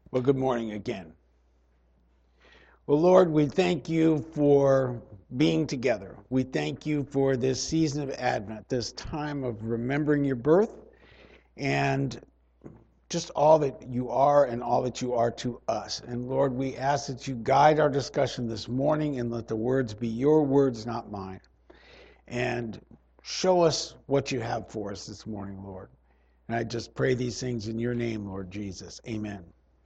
Well, good morning again. Well, Lord, we thank you for being together. We thank you for this season of Advent, this time of remembering your birth and just all that you are and all that you are to us. And Lord, we ask that you guide our discussion this morning and let the words be your words, not mine. And show us what you have for us this morning, Lord. And I just pray these things in your name, Lord Jesus. Amen.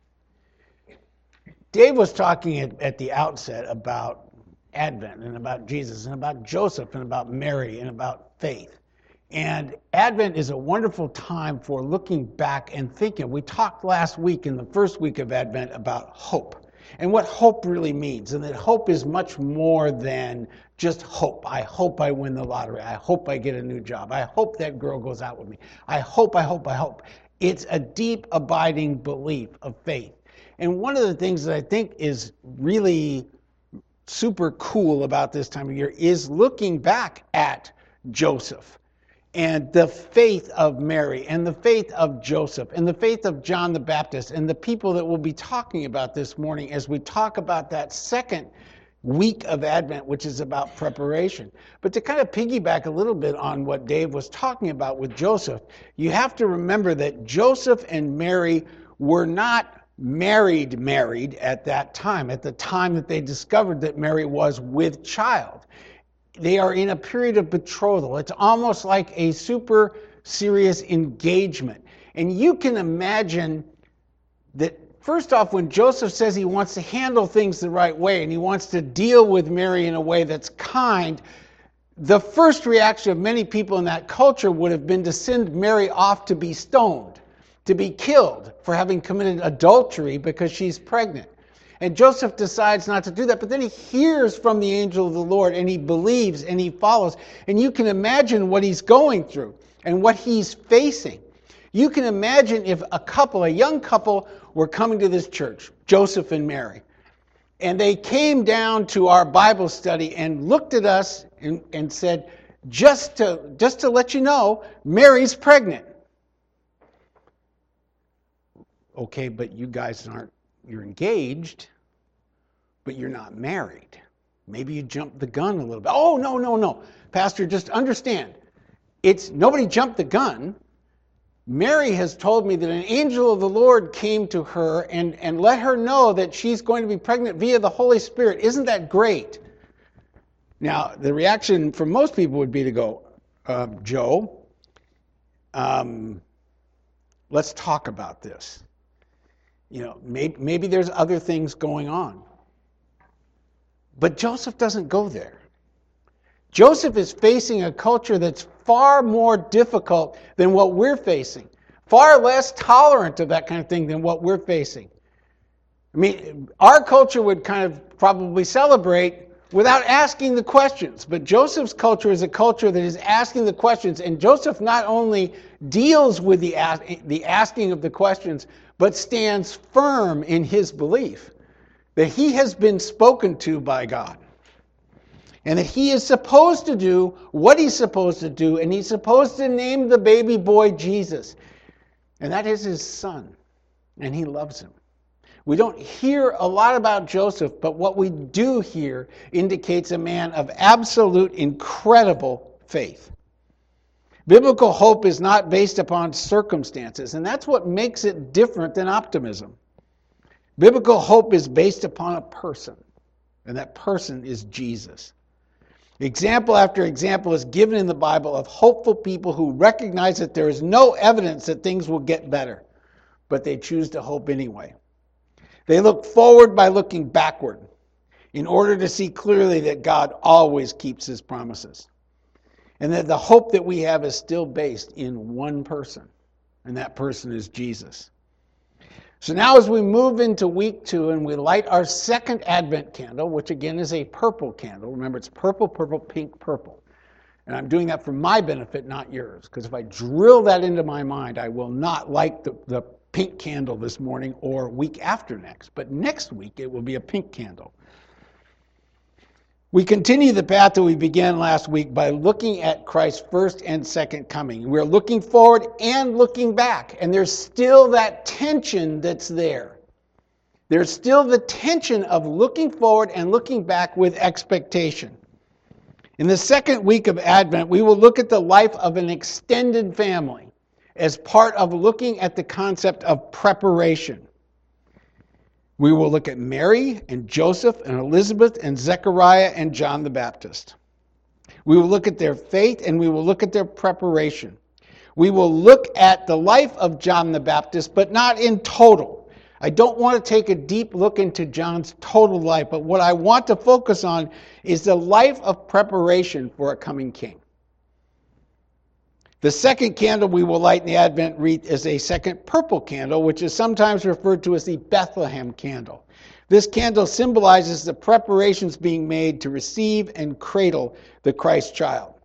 Dave was talking at the outset about Advent and about Jesus and about Joseph and about Mary and about faith. And Advent is a wonderful time for looking back and thinking. We talked last week in the first week of Advent about hope and what hope really means, and that hope is much more than just hope. I hope I win the lottery. I hope I get a new job. I hope that girl goes out with me. I hope. It's a deep, abiding belief of faith. And one of the things that I think is really super cool about this time of year is looking back at Joseph and the faith of Mary and the faith of Joseph and the faith of John the Baptist and the people that we'll be talking about this morning as we talk about that second week of Advent, which is about preparation. But to kind of piggyback a little bit on what Dave was talking about with Joseph, you have to remember that Joseph and Mary were not married at that time, at the time that they discovered that Mary was with child. They are in a period of betrothal. It's almost like a super serious engagement. And you can imagine that, first off, when Joseph says he wants to handle things the right way and he wants to deal with Mary in a way that's kind, the first reaction of many people in that culture would have been to send Mary off to be stoned, to be killed for having committed adultery because she's pregnant. And Joseph decides not to do that, but then he hears from the angel of the Lord and he believes and he follows. And you can imagine what he's going through and what he's facing. You can imagine if a young couple were coming to this church, Joseph and Mary, and they came down to our Bible study and looked at us and said, just to let you know, Mary's pregnant. Okay, but you guys you're engaged, but you're not married. Maybe you jumped the gun a little bit. Oh, no. Pastor, just understand. Nobody jumped the gun. Mary has told me that an angel of the Lord came to her and let her know that she's going to be pregnant via the Holy Spirit. Isn't that great? Now, the reaction from most people would be to go, Joe, let's talk about this. Maybe there's other things going on. But Joseph doesn't go there. Joseph is facing a culture that's far more difficult than what we're facing, far less tolerant of that kind of thing than what we're facing. I mean, our culture would kind of probably celebrate without asking the questions, but Joseph's culture is a culture that is asking the questions, and Joseph not only deals with the asking of the questions, but stands firm in his belief that he has been spoken to by God and that he is supposed to do what he's supposed to do, and he's supposed to name the baby boy Jesus. And that is his son, and he loves him. We don't hear a lot about Joseph, but what we do hear indicates a man of absolute, incredible faith. Biblical hope is not based upon circumstances, and that's what makes it different than optimism. Biblical hope is based upon a person, and that person is Jesus. Example after example is given in the Bible of hopeful people who recognize that there is no evidence that things will get better, but they choose to hope anyway. They look forward by looking backward in order to see clearly that God always keeps his promises. And that the hope that we have is still based in one person, and that person is Jesus. So now as we move into week 2 and we light our second Advent candle, which again is a purple candle. Remember, it's purple, pink, purple. And I'm doing that for my benefit, not yours. Because if I drill that into my mind, I will not light the pink candle this morning or week after next. But next week, it will be a pink candle. We continue the path that we began last week by looking at Christ's first and second coming. We're looking forward and looking back, and there's still that tension that's there. There's still the tension of looking forward and looking back with expectation. In the second week of Advent, we will look at the life of an extended family as part of looking at the concept of preparation. We will look at Mary and Joseph and Elizabeth and Zechariah and John the Baptist. We will look at their faith and we will look at their preparation. We will look at the life of John the Baptist, but not in total. I don't want to take a deep look into John's total life, but what I want to focus on is the life of preparation for a coming king. The second candle we will light in the Advent wreath is a second purple candle, which is sometimes referred to as the Bethlehem candle. This candle symbolizes the preparations being made to receive and cradle the Christ child.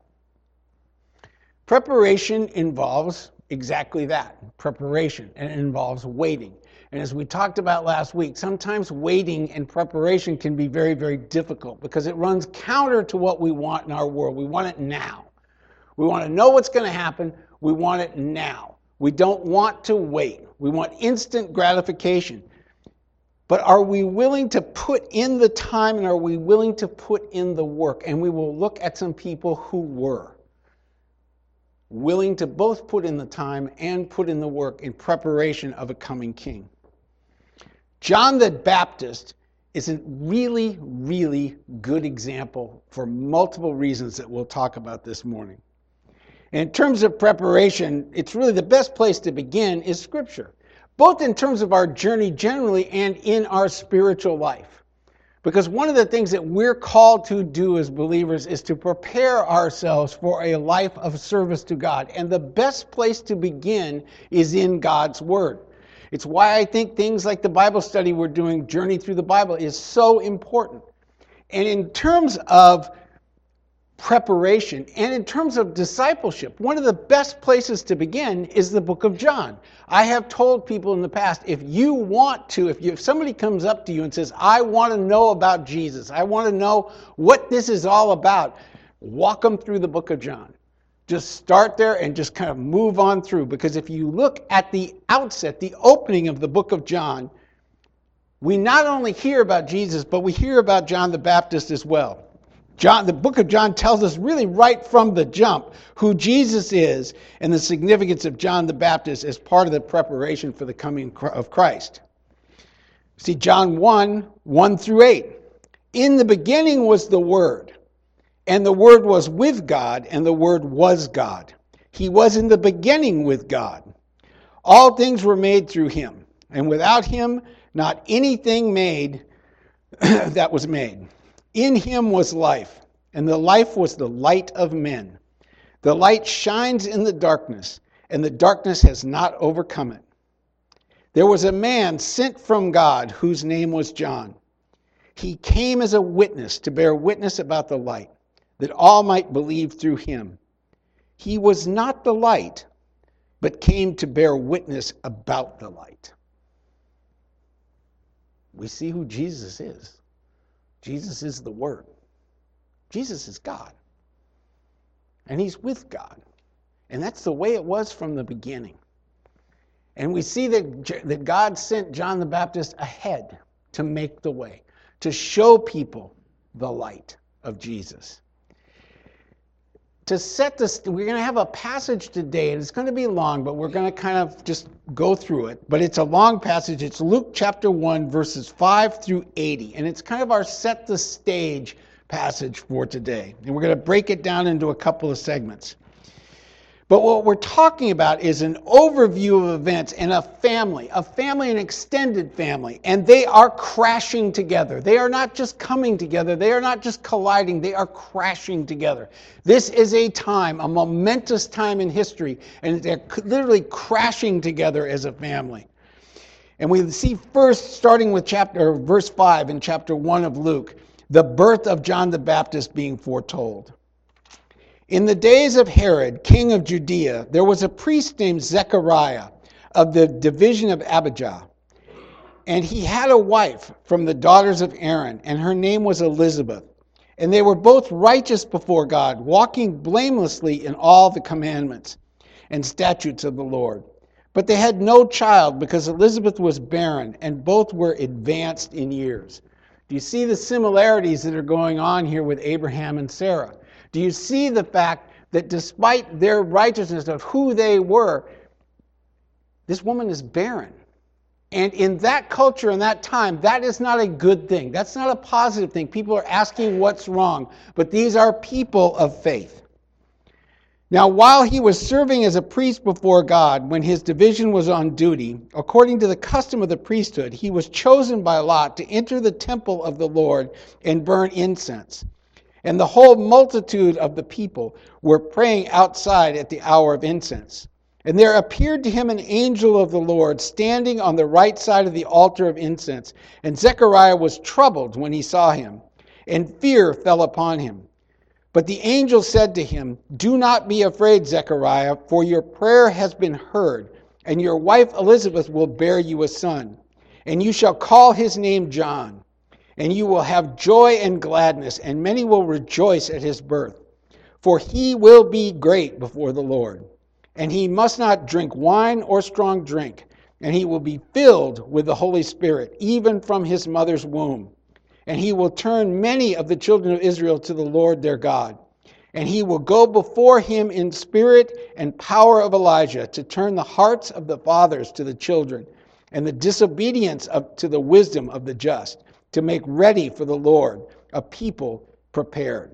Preparation involves exactly that, preparation, and it involves waiting. And as we talked about last week, sometimes waiting and preparation can be very, very difficult because it runs counter to what we want in our world. We want it now. We want to know what's going to happen. We want it now. We don't want to wait. We want instant gratification. But are we willing to put in the time and are we willing to put in the work? And we will look at some people who were willing to both put in the time and put in the work in preparation of a coming king. John the Baptist is a really, really good example for multiple reasons that we'll talk about this morning. In terms of preparation, it's really the best place to begin is Scripture, both in terms of our journey generally and in our spiritual life. Because one of the things that we're called to do as believers is to prepare ourselves for a life of service to God. And the best place to begin is in God's Word. It's why I think things like the Bible study we're doing, Journey Through the Bible, is so important. And in terms of preparation and in terms of discipleship, one of the best places to begin is the book of John. I have told people in the past, if you want to, if somebody comes up to you and says, I want to know about Jesus, I want to know what this is all about, walk them through the book of John. Just start there and just kind of move on through. Because if you look at the outset, the opening of the book of John, we not only hear about Jesus, but we hear about John the Baptist as well. The book of John tells us really right from the jump who Jesus is and the significance of John the Baptist as part of the preparation for the coming of Christ. See, John 1 through 8. In the beginning was the Word, and the Word was with God, and the Word was God. He was in the beginning with God. All things were made through him, and without him not anything made that was made. In him was life, and the life was the light of men. The light shines in the darkness, and the darkness has not overcome it. There was a man sent from God whose name was John. He came as a witness to bear witness about the light, that all might believe through him. He was not the light, but came to bear witness about the light. We see who Jesus is. Jesus is the Word. Jesus is God. And he's with God. And that's the way it was from the beginning. And we see that God sent John the Baptist ahead to make the way, to show people the light of Jesus. To set this, we're going to have a passage today, and it's going to be long, but we're going to kind of just go through it. But it's a long passage. It's Luke chapter 1, verses 5 through 80. And it's kind of our set the stage passage for today. And we're going to break it down into a couple of segments. But what we're talking about is an overview of events in a family, an extended family, and they are crashing together. They are not just coming together. They are not just colliding. They are crashing together. This is a time, a momentous time in history, and they're literally crashing together as a family. And we see first, starting with verse 5 in chapter 1 of Luke, the birth of John the Baptist being foretold. In the days of Herod, king of Judea, there was a priest named Zechariah of the division of Abijah. And he had a wife from the daughters of Aaron, and her name was Elizabeth. And they were both righteous before God, walking blamelessly in all the commandments and statutes of the Lord. But they had no child because Elizabeth was barren, and both were advanced in years. Do you see the similarities that are going on here with Abraham and Sarah? Do you see the fact that despite their righteousness of who they were, this woman is barren? And in that culture, in that time, that is not a good thing. That's not a positive thing. People are asking what's wrong. But these are people of faith. Now, while he was serving as a priest before God, when his division was on duty, according to the custom of the priesthood, he was chosen by Lot to enter the temple of the Lord and burn incense. And the whole multitude of the people were praying outside at the hour of incense. And there appeared to him an angel of the Lord standing on the right side of the altar of incense. And Zechariah was troubled when he saw him, and fear fell upon him. But the angel said to him, "Do not be afraid, Zechariah, for your prayer has been heard, and your wife Elizabeth will bear you a son, and you shall call his name John. And you will have joy and gladness, and many will rejoice at his birth. For he will be great before the Lord, and he must not drink wine or strong drink, and he will be filled with the Holy Spirit, even from his mother's womb. And he will turn many of the children of Israel to the Lord their God. And he will go before him in spirit and power of Elijah to turn the hearts of the fathers to the children and the disobedience to the wisdom of the just, to make ready for the Lord a people prepared."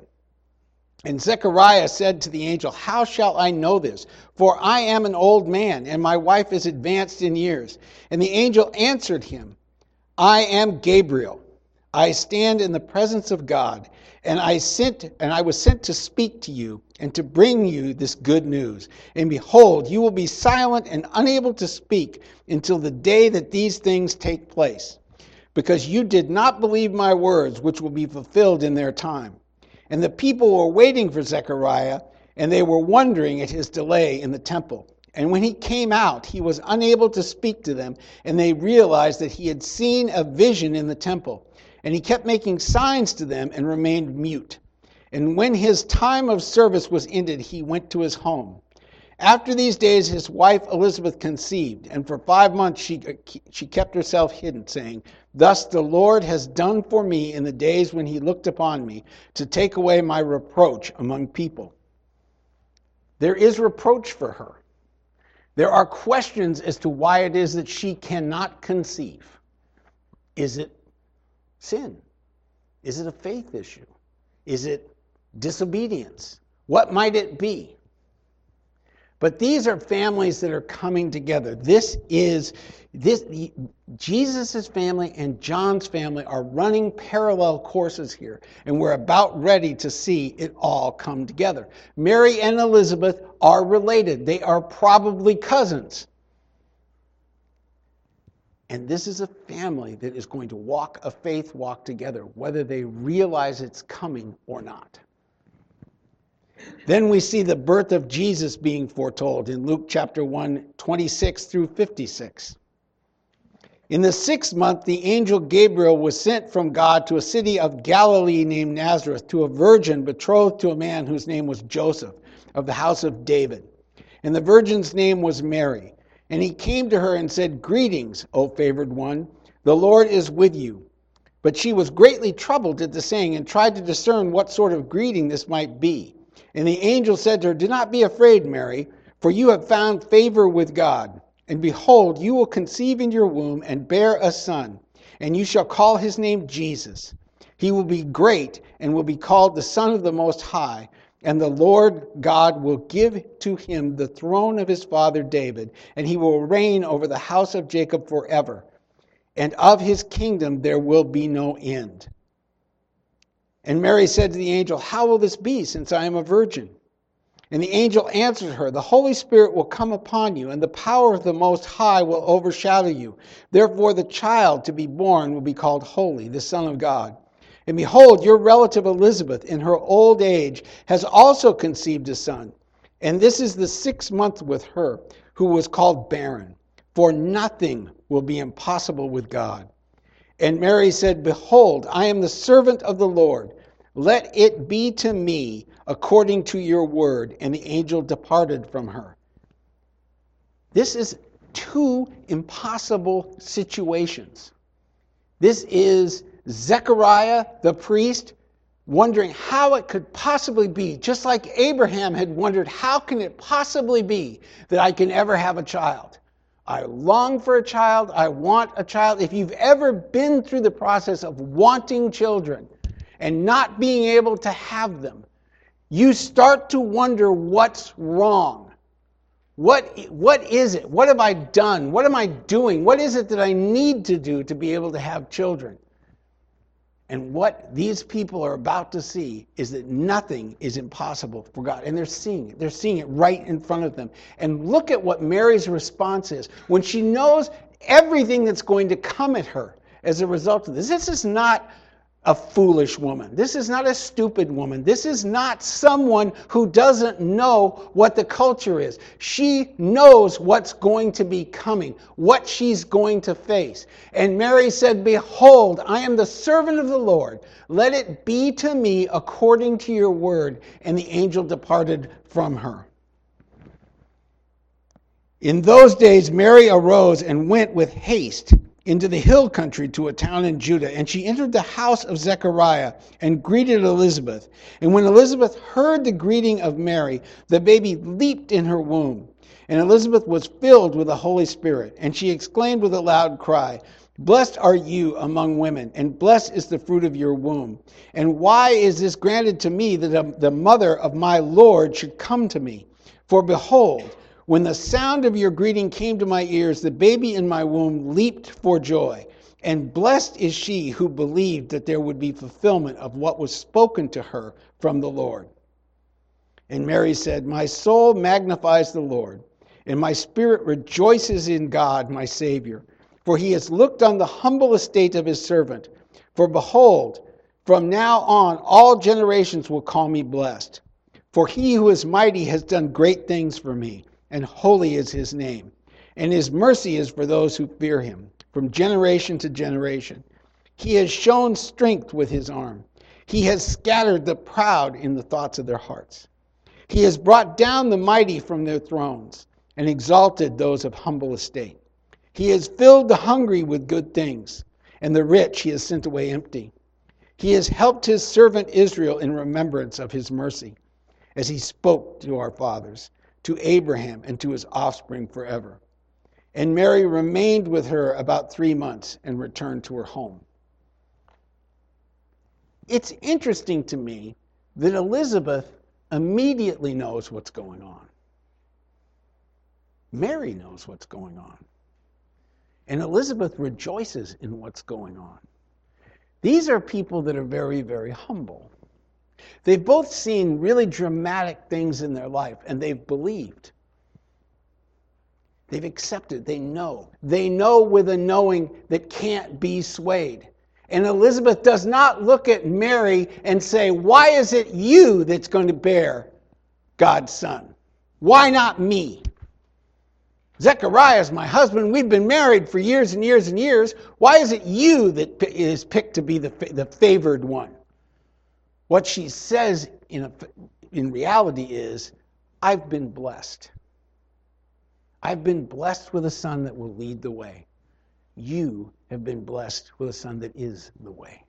And Zechariah said to the angel, "How shall I know this? For I am an old man, and my wife is advanced in years." And the angel answered him, "I am Gabriel. I stand in the presence of God, and I was sent to speak to you and to bring you this good news. And behold, you will be silent and unable to speak until the day that these things take place, because you did not believe my words, which will be fulfilled in their time." And the people were waiting for Zechariah, and they were wondering at his delay in the temple. And when he came out, he was unable to speak to them, and they realized that he had seen a vision in the temple. And he kept making signs to them and remained mute. And when his time of service was ended, he went to his home. After these days, his wife Elizabeth conceived, and for 5 months she kept herself hidden, saying, "Thus the Lord has done for me in the days when he looked upon me, to take away my reproach among people." There is reproach for her. There are questions as to why it is that she cannot conceive. Is it sin? Is it a faith issue? Is it disobedience? What might it be? But these are families that are coming together. Jesus' family and John's family are running parallel courses here, and we're about ready to see it all come together. Mary and Elizabeth are related. They are probably cousins. And this is a family that is going to walk a faith walk together, whether they realize it's coming or not. Then we see the birth of Jesus being foretold in Luke chapter 1, 26 through 56. In the 6th month, the angel Gabriel was sent from God to a city of Galilee named Nazareth, to a virgin betrothed to a man whose name was Joseph, of the house of David. And the virgin's name was Mary. And he came to her and said, "Greetings, O favored one, the Lord is with you." But she was greatly troubled at the saying and tried to discern what sort of greeting this might be. And the angel said to her, "Do not be afraid, Mary, for you have found favor with God. And behold, you will conceive in your womb and bear a son, and you shall call his name Jesus. He will be great and will be called the Son of the Most High. And the Lord God will give to him the throne of his father David, and he will reign over the house of Jacob forever. And of his kingdom there will be no end." And Mary said to the angel, "How will this be, since I am a virgin?" And the angel answered her, "The Holy Spirit will come upon you, and the power of the Most High will overshadow you. Therefore the child to be born will be called Holy, the Son of God. And behold, your relative Elizabeth, in her old age, has also conceived a son. And this is the 6th month with her, who was called barren. For nothing will be impossible with God." And Mary said, "Behold, I am the servant of the Lord. Let it be to me according to your word." And the angel departed from her. This is two impossible situations. This is Zechariah, the priest, wondering how it could possibly be, just like Abraham had wondered, how can it possibly be that I can ever have a child? I long for a child. I want a child. If you've ever been through the process of wanting children and not being able to have them, you start to wonder what's wrong. What is it? What have I done? What am I doing? What is it that I need to do to be able to have children? And what these people are about to see is that nothing is impossible for God. And they're seeing it. They're seeing it right in front of them. And look at what Mary's response is when she knows everything that's going to come at her as a result of this. This is not a foolish woman. This is not a stupid woman. This is not someone who doesn't know what the culture is. She knows what's going to be coming, what she's going to face. And Mary said, "Behold, I am the servant of the Lord. Let it be to me according to your word." And the angel departed from her. In those days, Mary arose and went with haste into the hill country to a town in Judah. And she entered the house of Zechariah and greeted Elizabeth. And when Elizabeth heard the greeting of Mary, the baby leaped in her womb. And Elizabeth was filled with the Holy Spirit. And she exclaimed with a loud cry, "Blessed are you among women, and blessed is the fruit of your womb. And why is this granted to me that the mother of my Lord should come to me? For behold, when the sound of your greeting came to my ears, the baby in my womb leaped for joy. And blessed is she who believed that there would be fulfillment of what was spoken to her from the Lord." And Mary said, "My soul magnifies the Lord, and my spirit rejoices in God my Savior. For he has looked on the humble estate of his servant. For behold, from now on all generations will call me blessed. For he who is mighty has done great things for me, and holy is his name. And his mercy is for those who fear him, from generation to generation. He has shown strength with his arm. He has scattered the proud in the thoughts of their hearts. He has brought down the mighty from their thrones, and exalted those of humble estate. He has filled the hungry with good things, and the rich he has sent away empty. He has helped his servant Israel in remembrance of his mercy, as he spoke to our fathers, to Abraham and to his offspring forever." And Mary remained with her about 3 months and returned to her home. It's interesting to me that Elizabeth immediately knows what's going on. Mary knows what's going on. And Elizabeth rejoices in what's going on. These are people that are very, very humble. They've both seen really dramatic things in their life, and they've believed. They've accepted. They know. They know with a knowing that can't be swayed. And Elizabeth does not look at Mary and say, "Why is it you that's going to bear God's son? Why not me? Zechariah is my husband. We've been married for years and years and years. Why is it you that is picked to be the favored one?" What she says in reality is, "I've been blessed. I've been blessed with a son that will lead the way. You have been blessed with a son that is the way."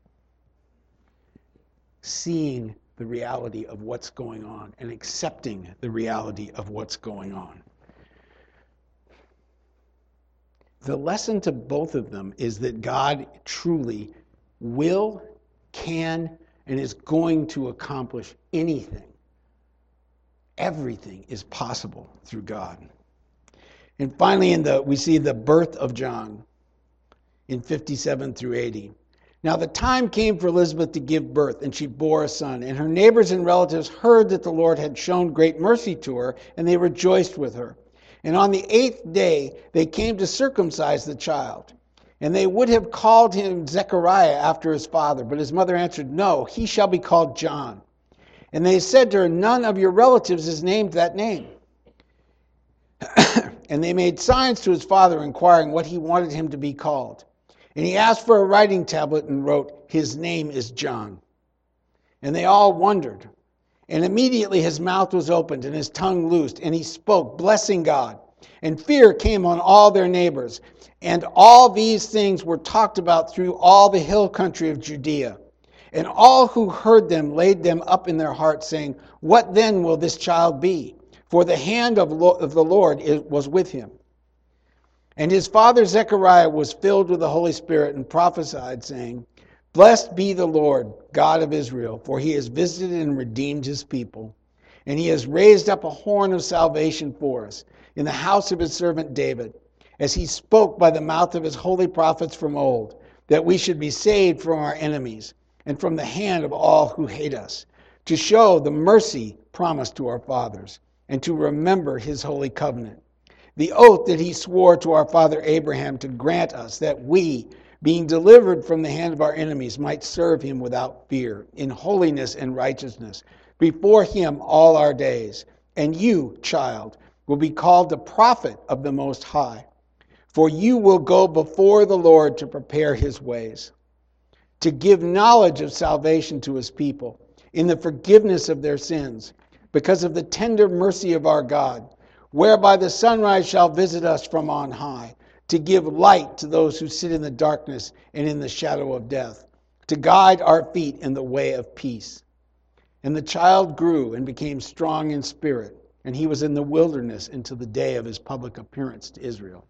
Seeing the reality of what's going on and accepting the reality of what's going on. The lesson to both of them is that God truly will, can, and is going to accomplish anything. Everything is possible through God. And finally, we see the birth of John in 57 through 80. Now the time came for Elizabeth to give birth, and she bore a son. And her neighbors and relatives heard that the Lord had shown great mercy to her, and they rejoiced with her. And on the 8th day, they came to circumcise the child. And they would have called him Zechariah after his father. But his mother answered, "No, he shall be called John." And they said to her, "None of your relatives is named that name." And they made signs to his father, inquiring what he wanted him to be called. And he asked for a writing tablet and wrote, "His name is John." And they all wondered. And immediately his mouth was opened and his tongue loosed, and he spoke, blessing God. And fear came on all their neighbors. And all these things were talked about through all the hill country of Judea. And all who heard them laid them up in their hearts, saying, What then will this child be? For the hand of the Lord was with him. And his father Zechariah was filled with the Holy Spirit and prophesied, saying, Blessed be the Lord, God of Israel, for he has visited and redeemed his people. And he has raised up a horn of salvation for us in the house of his servant David, as he spoke by the mouth of his holy prophets from old, that we should be saved from our enemies and from the hand of all who hate us, to show the mercy promised to our fathers, and to remember his holy covenant, the oath that he swore to our father Abraham to grant us, that we, being delivered from the hand of our enemies, might serve him without fear, in holiness and righteousness, before him all our days. And you, child, will be called the prophet of the Most High, for you will go before the Lord to prepare his ways, to give knowledge of salvation to his people, in the forgiveness of their sins, because of the tender mercy of our God, whereby the sunrise shall visit us from on high, to give light to those who sit in the darkness and in the shadow of death, to guide our feet in the way of peace. And the child grew and became strong in spirit, and he was in the wilderness until the day of his public appearance to Israel.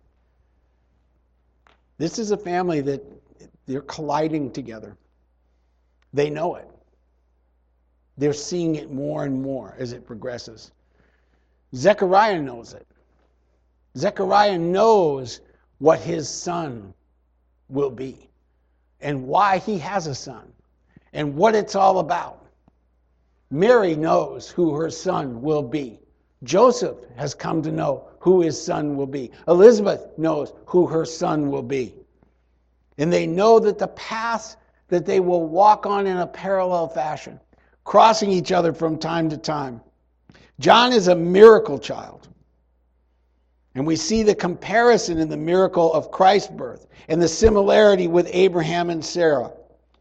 This is a family that they're colliding together. They know it. They're seeing it more and more as it progresses. Zechariah knows it. Zechariah knows what his son will be and why he has a son and what it's all about. Mary knows who her son will be. Joseph has come to know who his son will be. Elizabeth knows who her son will be. And they know that the path that they will walk on in a parallel fashion, crossing each other from time to time. John is a miracle child. And we see the comparison in the miracle of Christ's birth and the similarity with Abraham and Sarah.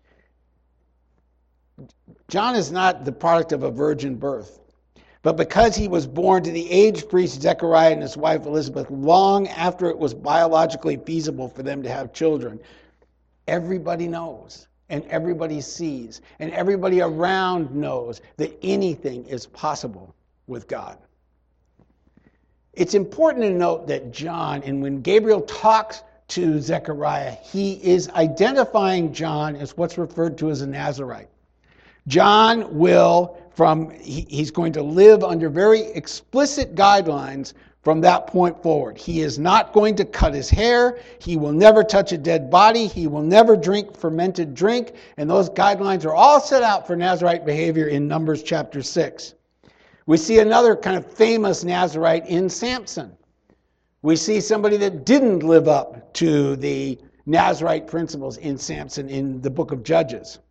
John is not the product of a virgin birth, but because he was born to the aged priest Zechariah and his wife Elizabeth long after it was biologically feasible for them to have children, everybody knows and everybody sees and everybody around knows that anything is possible with God. It's important to note that John, and when Gabriel talks to Zechariah, he is identifying John as what's referred to as a Nazirite. John he's going to live under very explicit guidelines from that point forward. He is not going to cut his hair. He will never touch a dead body. He will never drink fermented drink. And those guidelines are all set out for Nazirite behavior in Numbers chapter 6. We see another kind of famous Nazirite in Samson. We see somebody that didn't live up to the Nazirite principles in Samson in the book of Judges.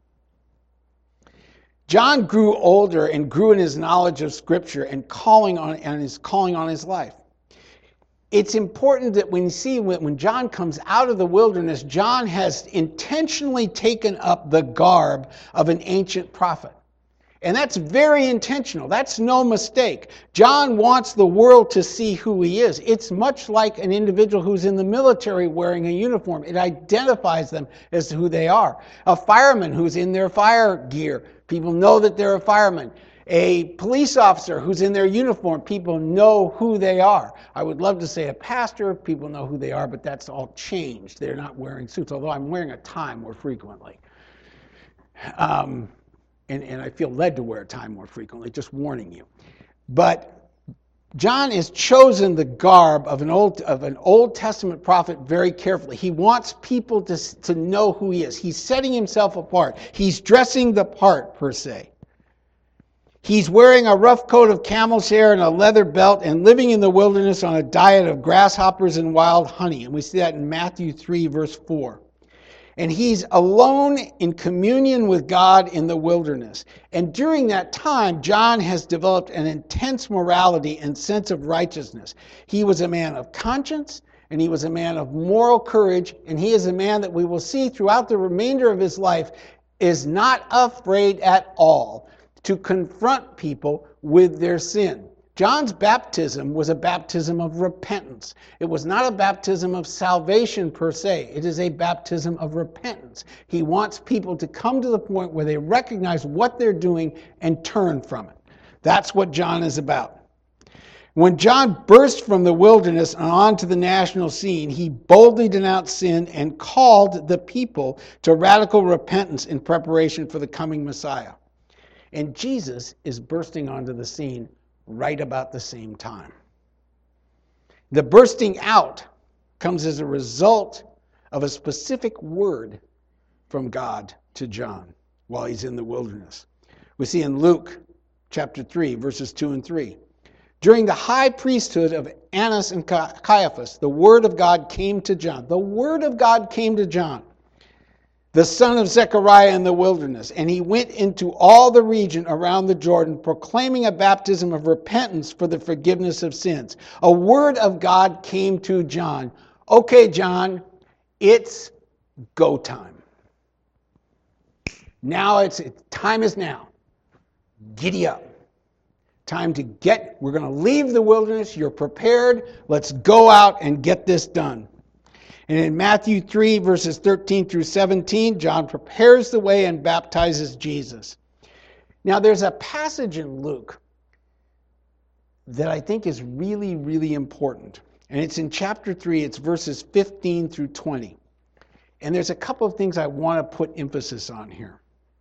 John grew older and grew in his knowledge of Scripture and his calling on his life. It's important that when John comes out of the wilderness, John has intentionally taken up the garb of an ancient prophet. And that's very intentional. That's no mistake. John wants the world to see who he is. It's much like an individual who's in the military wearing a uniform. It identifies them as who they are. A fireman who's in their fire gear. People know that they're a fireman. A police officer who's in their uniform. People know who they are. I would love to say a pastor. People know who they are, but that's all changed. They're not wearing suits, although I'm wearing a tie more frequently. And I feel led to wear a tie more frequently, just warning you. But John has chosen the garb of an Old Testament prophet very carefully. He wants people to know who he is. He's setting himself apart. He's dressing the part, per se. He's wearing a rough coat of camel's hair and a leather belt and living in the wilderness on a diet of grasshoppers and wild honey. And we see that in Matthew 3, verse 4. And he's alone in communion with God in the wilderness. And during that time, John has developed an intense morality and sense of righteousness. He was a man of conscience, and he was a man of moral courage, and he is a man that we will see throughout the remainder of his life is not afraid at all to confront people with their sin. John's baptism was a baptism of repentance. It was not a baptism of salvation per se. It is a baptism of repentance. He wants people to come to the point where they recognize what they're doing and turn from it. That's what John is about. When John burst from the wilderness and onto the national scene, he boldly denounced sin and called the people to radical repentance in preparation for the coming Messiah. And Jesus is bursting onto the scene right about the same time. The bursting out comes as a result of a specific word from God to John while he's in the wilderness. We see in Luke chapter 3, verses 2 and 3. During the high priesthood of Annas and Caiaphas, the word of God came to John. The word of God came to John, the son of Zechariah in the wilderness. And he went into all the region around the Jordan, proclaiming a baptism of repentance for the forgiveness of sins. A word of God came to John. Okay, John, it's go time. Now time is now. Giddy up. Time to we're going to leave the wilderness. You're prepared. Let's go out and get this done. And in Matthew 3, verses 13 through 17, John prepares the way and baptizes Jesus. Now, there's a passage in Luke that I think is really, really important. And it's in chapter 3. It's verses 15 through 20. And there's a couple of things I want to put emphasis on here.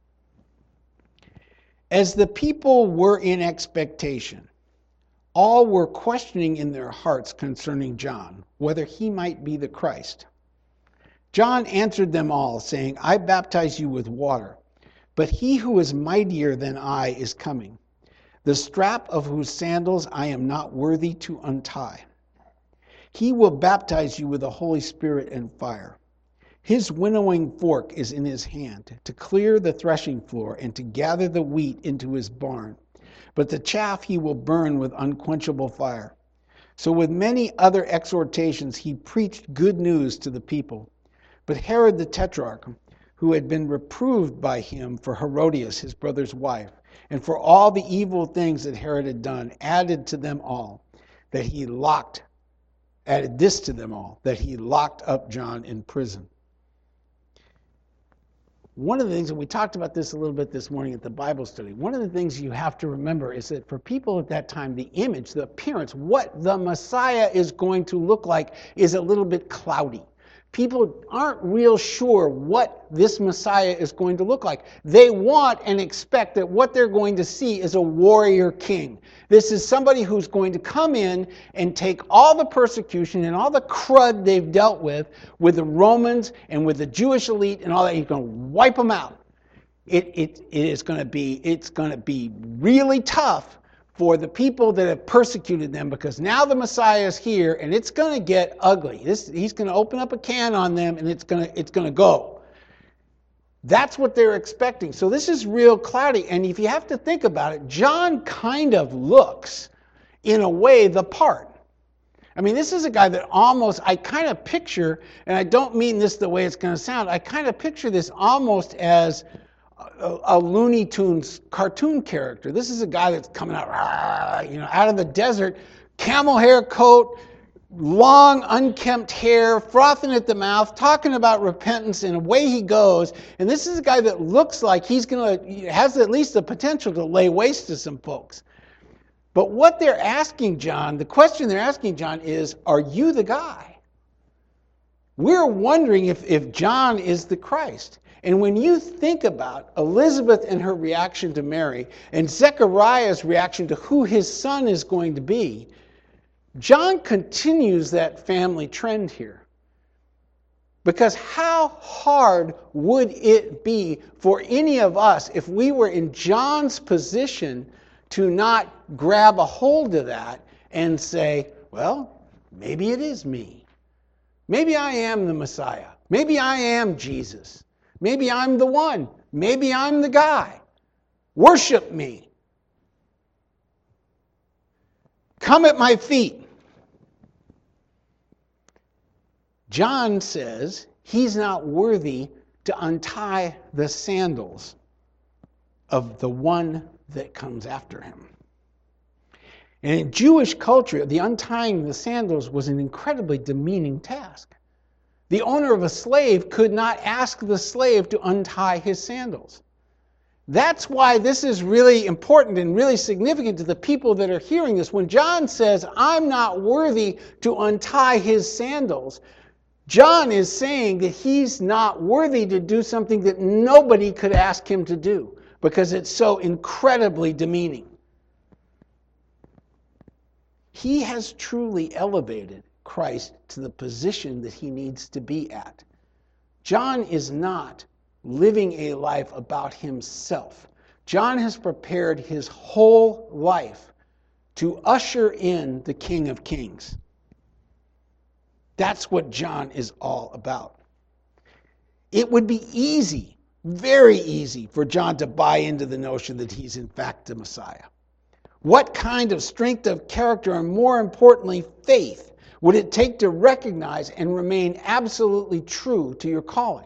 As the people were in expectation, all were questioning in their hearts concerning John, whether he might be the Christ. John answered them all, saying, I baptize you with water, but he who is mightier than I is coming, the strap of whose sandals I am not worthy to untie. He will baptize you with the Holy Spirit and fire. His winnowing fork is in his hand, to clear the threshing floor and to gather the wheat into his barn. But the chaff he will burn with unquenchable fire. So with many other exhortations he preached good news to the people. But Herod the Tetrarch, who had been reproved by him for Herodias, his brother's wife, and for all the evil things that Herod had done, added this to them all, that he locked up John in prison. One of the things, and we talked about this a little bit this morning at the Bible study, one of the things you have to remember is that for people at that time, the image, the appearance, what the Messiah is going to look like is a little bit cloudy. People aren't real sure what this Messiah is going to look like. They want and expect that what they're going to see is a warrior king. This is somebody who's going to come in and take all the persecution and all the crud they've dealt with the Romans and with the Jewish elite and all that. He's going to wipe them out. It's going to be really tough for the people that have persecuted them, because now the Messiah is here and it's going to get ugly. He's going to open up a can on them and it's going to go. That's what they're expecting. So this is real cloudy. And if you have to think about it, John kind of looks, in a way, the part. I mean, this is a guy that I kind of picture, and I don't mean this the way it's going to sound, I kind of picture this almost as a Looney Tunes cartoon character. This is a guy that's coming out, out of the desert, camel hair coat, long unkempt hair, frothing at the mouth, talking about repentance, and away he goes. And this is a guy that looks like has at least the potential to lay waste to some folks. But what they're asking John, the question they're asking John is, are you the guy? We're wondering if John is the Christ. And when you think about Elizabeth and her reaction to Mary, and Zechariah's reaction to who his son is going to be, John continues that family trend here. Because how hard would it be for any of us, if we were in John's position, to not grab a hold of that and say, well, maybe it is me. Maybe I am the Messiah. Maybe I am Jesus. Maybe I'm the one. Maybe I'm the guy. Worship me. Come at my feet. John says he's not worthy to untie the sandals of the one that comes after him. And in Jewish culture, the untying the sandals was an incredibly demeaning task. The owner of a slave could not ask the slave to untie his sandals. That's why this is really important and really significant to the people that are hearing this. When John says, I'm not worthy to untie his sandals, John is saying that he's not worthy to do something that nobody could ask him to do because it's so incredibly demeaning. He has truly elevated Christ to the position that he needs to be at. John is not living a life about himself. John has prepared his whole life to usher in the King of Kings. That's what John is all about. It would be easy, very easy, for John to buy into the notion that he's in fact the Messiah. What kind of strength of character and, more importantly, faith would it take to recognize and remain absolutely true to your calling?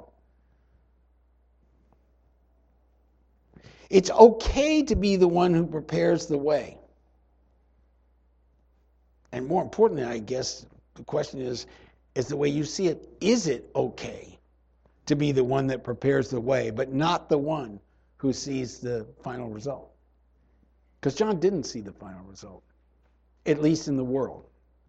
It's okay to be the one who prepares the way. And more importantly, I guess, the question is the way you see it, is it okay to be the one that prepares the way, but not the one who sees the final result? Because John didn't see the final result, at least in the world.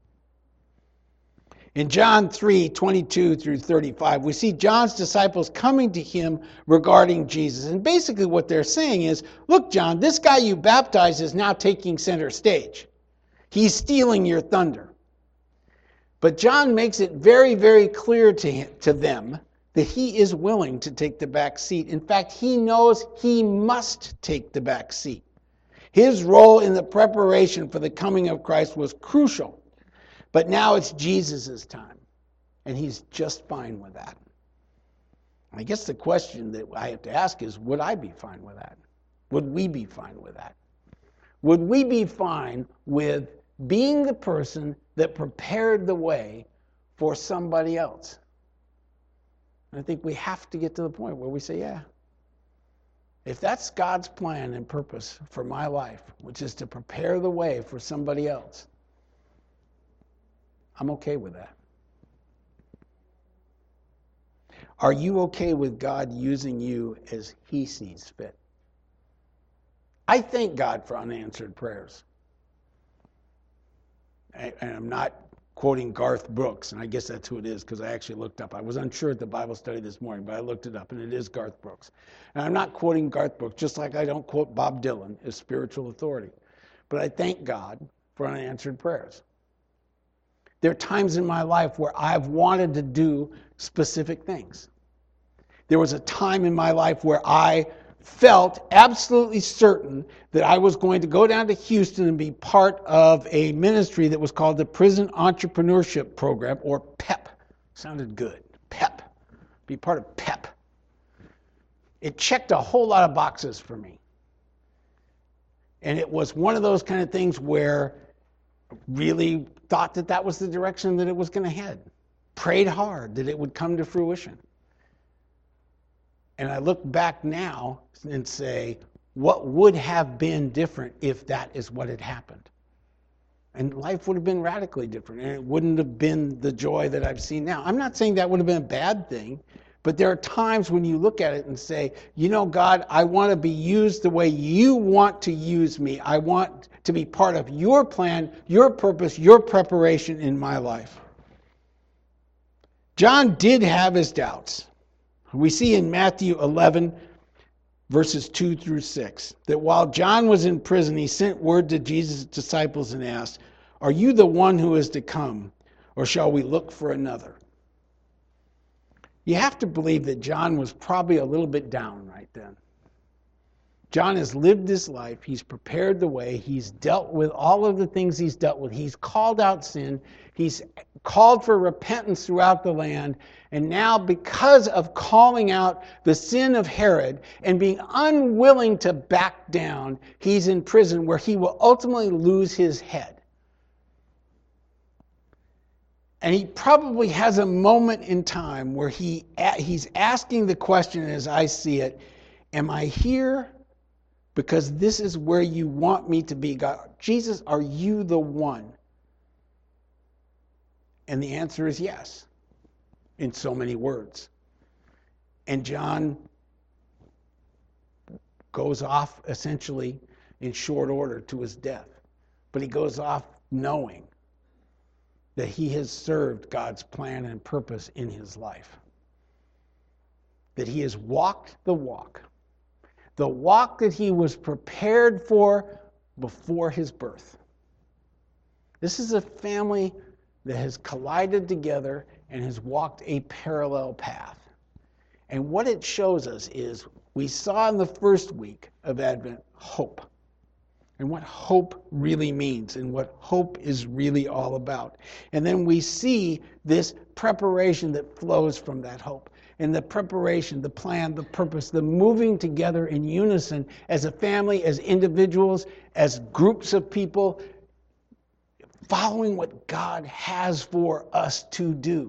In John 3:22 through 35, we see John's disciples coming to him regarding Jesus. And basically what they're saying is, look, John, this guy you baptized is now taking center stage. He's stealing your thunder. But John makes it very, very clear to them that he is willing to take the back seat. In fact, he knows he must take the back seat. His role in the preparation for the coming of Christ was crucial. But now it's Jesus' time, and he's just fine with that. I guess the question that I have to ask is, would I be fine with that? Would we be fine with that? Would we be fine with being the person that prepared the way for somebody else? I think we have to get to the point where we say, yeah, if that's God's plan and purpose for my life, which is to prepare the way for somebody else, I'm okay with that. Are you okay with God using you as he sees fit? I thank God for unanswered prayers. And I'm not quoting Garth Brooks, and I guess that's who it is because I actually looked up. I was unsure at the Bible study this morning, but I looked it up, and it is Garth Brooks. And I'm not quoting Garth Brooks, just like I don't quote Bob Dylan as spiritual authority. But I thank God for unanswered prayers. There are times in my life where I've wanted to do specific things. There was a time in my life where I felt absolutely certain that I was going to go down to Houston and be part of a ministry that was called the Prison Entrepreneurship Program, or PEP. Sounded good. PEP. Be part of PEP. It checked a whole lot of boxes for me. And it was one of those kind of things where really thought that that was the direction that it was going to head. Prayed hard that it would come to fruition. And I look back now and say, what would have been different if that is what had happened? And life would have been radically different, and it wouldn't have been the joy that I've seen now. I'm not saying that would have been a bad thing, but there are times when you look at it and say, you know, God, I want to be used the way you want to use me. I want to be part of your plan, your purpose, your preparation in my life. John did have his doubts. We see in Matthew 11, verses 2 through 6, that while John was in prison, he sent word to Jesus' disciples and asked, "Are you the one who is to come, or shall we look for another?" You have to believe that John was probably a little bit down right then. John has lived his life. He's prepared the way. He's dealt with all of the things he's dealt with. He's called out sin. He's called for repentance throughout the land. And now, because of calling out the sin of Herod and being unwilling to back down, he's in prison where he will ultimately lose his head. And he probably has a moment in time where he's asking the question, as I see it, am I here because this is where you want me to be, God. Jesus, are you the one? And the answer is yes, in so many words. And John goes off essentially in short order to his death. But he goes off knowing that he has served God's plan and purpose in his life. That he has walked the walk that he was prepared for before his birth. This is a family that has collided together and has walked a parallel path. And what it shows us is, we saw in the first week of Advent hope, and what hope really means, and what hope is really all about. And then we see this preparation that flows from that hope. And the preparation, the plan, the purpose, the moving together in unison as a family, as individuals, as groups of people, following what God has for us to do.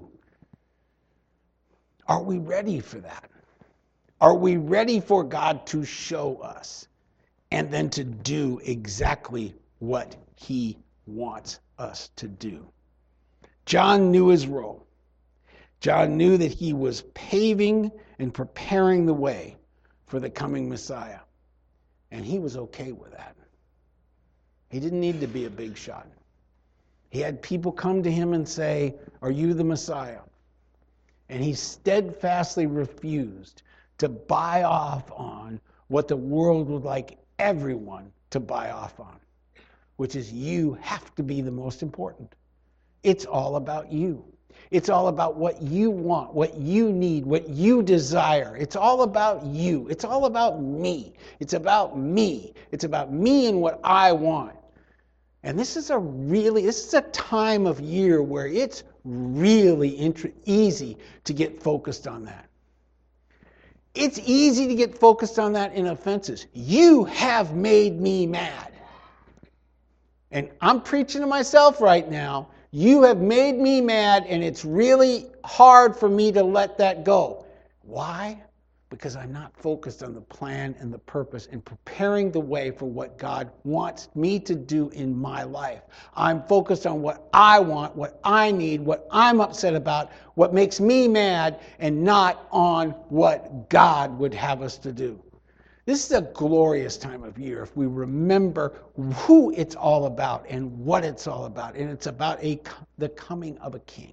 Are we ready for that? Are we ready for God to show us and then to do exactly what he wants us to do? John knew his role. John knew that he was paving and preparing the way for the coming Messiah. And he was okay with that. He didn't need to be a big shot. He had people come to him and say, "Are you the Messiah?" And he steadfastly refused to buy off on what the world would like everyone to buy off on, which is, you have to be the most important. It's all about you. It's all about what you want, what you need, what you desire. It's all about you. It's all about me. It's about me. It's about me and what I want. And this is a time of year where it's really easy to get focused on that. It's easy to get focused on that in offenses. You have made me mad. And I'm preaching to myself right now. You have made me mad, and it's really hard for me to let that go. Why? Because I'm not focused on the plan and the purpose and preparing the way for what God wants me to do in my life. I'm focused on what I want, what I need, what I'm upset about, what makes me mad, and not on what God would have us to do. This is a glorious time of year if we remember who it's all about and what it's all about. And it's about the coming of a king.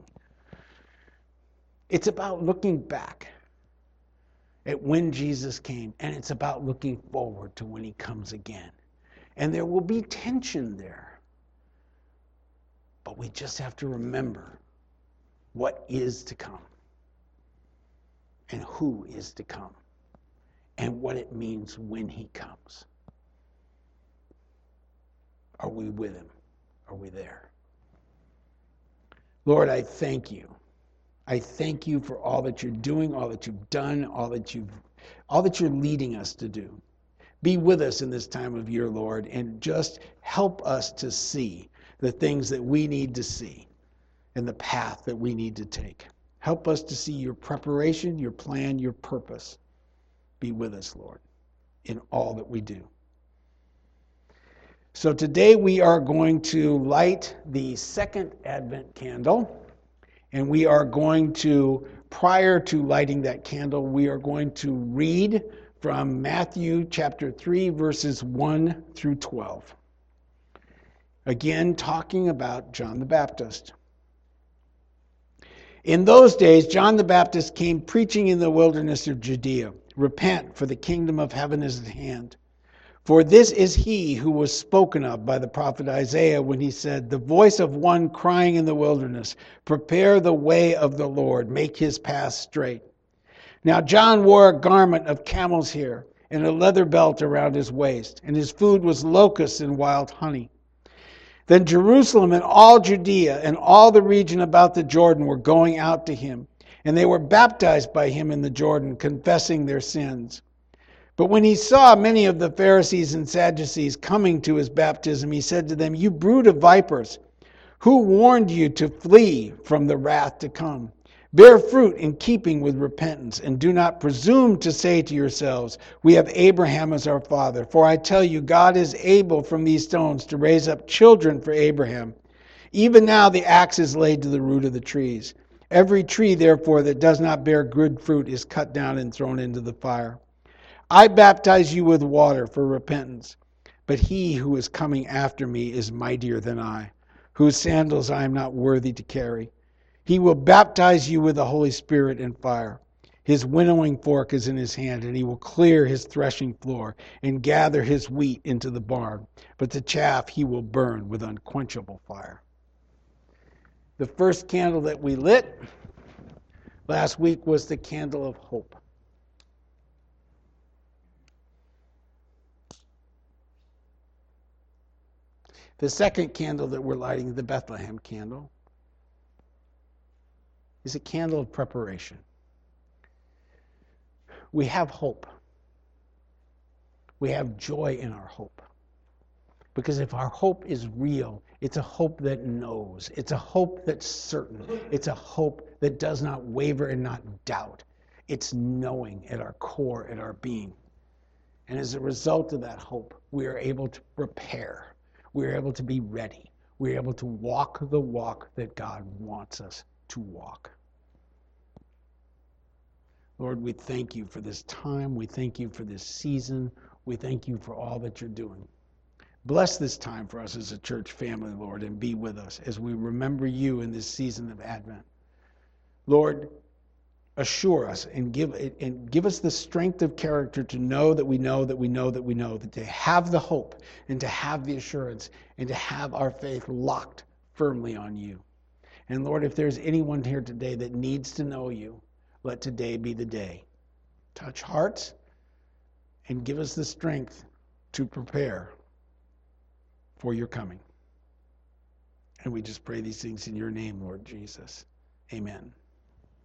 It's about looking back at when Jesus came, and it's about looking forward to when he comes again. And there will be tension there. But we just have to remember what is to come and who is to come and what it means when he comes. Are we with him? Are we there? Lord, I thank you. I thank you for all that you're doing, all that you've done, all that you're leading us to do. Be with us in this time of year, Lord, and just help us to see the things that we need to see and the path that we need to take. Help us to see your preparation, your plan, your purpose. Be with us, Lord, in all that we do. So today we are going to light the second Advent candle. And we are going to, prior to lighting that candle, we are going to read from Matthew chapter 3, verses 1 through 12. Again, talking about John the Baptist. In those days, John the Baptist came preaching in the wilderness of Judea. Repent, for the kingdom of heaven is at hand. For this is he who was spoken of by the prophet Isaiah when he said, "The voice of one crying in the wilderness, prepare the way of the Lord, make his path straight." Now John wore a garment of camel's hair and a leather belt around his waist, and his food was locusts and wild honey. Then Jerusalem and all Judea and all the region about the Jordan were going out to him, and they were baptized by him in the Jordan, confessing their sins. But when he saw many of the Pharisees and Sadducees coming to his baptism, he said to them, "You brood of vipers, who warned you to flee from the wrath to come? Bear fruit in keeping with repentance, and do not presume to say to yourselves, we have Abraham as our father. For I tell you, God is able from these stones to raise up children for Abraham. Even now the axe is laid to the root of the trees. Every tree, therefore, that does not bear good fruit is cut down and thrown into the fire. I baptize you with water for repentance, but he who is coming after me is mightier than I, whose sandals I am not worthy to carry. He will baptize you with the Holy Spirit and fire. His winnowing fork is in his hand, and he will clear his threshing floor and gather his wheat into the barn, but the chaff he will burn with unquenchable fire. The first candle that we lit last week was the candle of hope. The second candle that we're lighting, the Bethlehem candle, is a candle of preparation. We have hope. We have joy in our hope. Because if our hope is real, it's a hope that knows. It's a hope that's certain. It's a hope that does not waver and not doubt. It's knowing at our core, at our being. And as a result of that hope, we are able to prepare. We are able to be ready. We are able to walk the walk that God wants us to walk. Lord, we thank you for this time. We thank you for this season. We thank you for all that you're doing. Bless this time for us as a church family, Lord, and be with us as we remember you in this season of Advent. Lord, assure us and give us the strength of character to know that we know that we know that we know, that to have the hope and to have the assurance and to have our faith locked firmly on you. And Lord, if there's anyone here today that needs to know you, let today be the day. Touch hearts and give us the strength to prepare for your coming. And we just pray these things in your name, Lord Jesus. Amen.